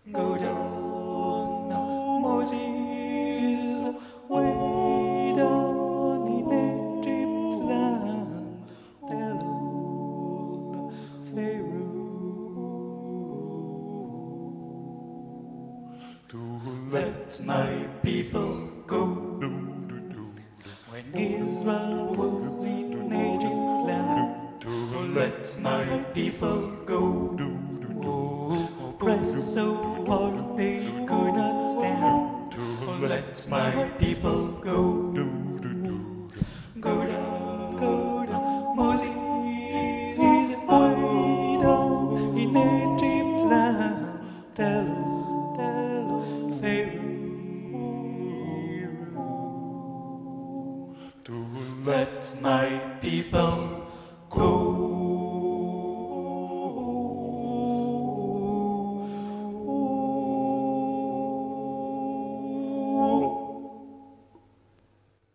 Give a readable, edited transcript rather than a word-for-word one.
Go down, Moses, way down in Egypt land, tell old Pharaoh to let my people go. When Israel was in Egypt land, to let my people go. Pressed so hard they could not stand, to let my people go. Go down, Moses, way down in Egypt land, tell Pharaoh to let my people